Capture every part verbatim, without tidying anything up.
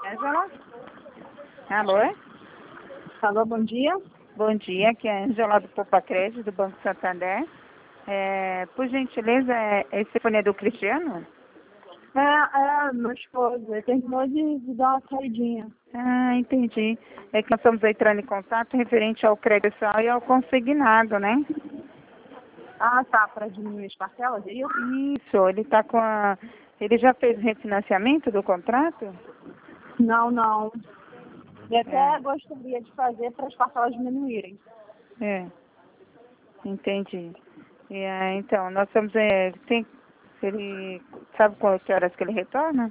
Ângela? Alô? Alô, bom dia. Bom dia, aqui é a Ângela do Poupa Crédito, do Banco Santander. É, por gentileza, é, esse telefone é do Cristiano? É, é, meu esposo, ele terminou de, de dar uma saidinha. Ah, entendi. É que nós estamos entrando em contato referente ao crédito pessoal e ao consignado, né? Ah, tá, para diminuir as parcelas, é isso? Isso, ele está com a... Ele já fez o refinanciamento do contrato? Não, não. E até É. gostaria de fazer para as parcelas diminuírem. É, entendi. E, é, então, nós estamos... É, tem, se ele sabe qual que horas que ele retorna?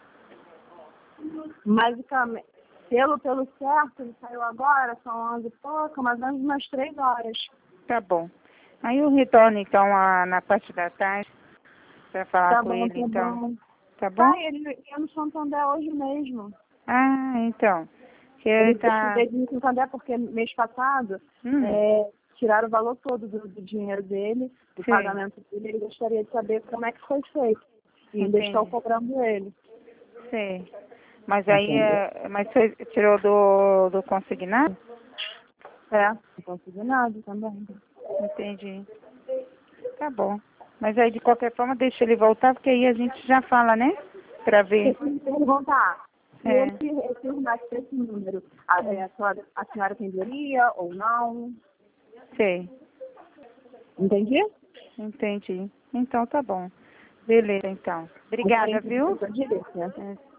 Basicamente, pelo, pelo certo, ele saiu agora, são onze e pouco, mais ou menos umas três horas. Tá bom. Aí eu retorno, então, a, na parte da tarde para falar Tá com bom, ele, tá então. bom. Tá Tá, bom? ele ia no Santander hoje mesmo. Ah, então. Que ele Ele tá... estudei no Santander porque mês passado Hum, é, tiraram o valor todo do, do dinheiro dele, do sim, pagamento dele. Ele gostaria de saber como é que foi feito. E ainda estou entendi. cobrando ele. Sei. Mas aí, Entendeu? é, mas você tirou do, do consignado? É, não consegui nada também. Entendi. Tá bom. Mas aí, de qualquer forma, deixa ele voltar, porque aí a gente já fala, né? Pra ver. Deixa eu me perguntar. Se É, ele retornasse esse número, a, é, a, senhora, a senhora atenderia ou não? sei. Entendi? Entendi. Então, tá bom. Beleza, então. Obrigada, viu? Entendi. É.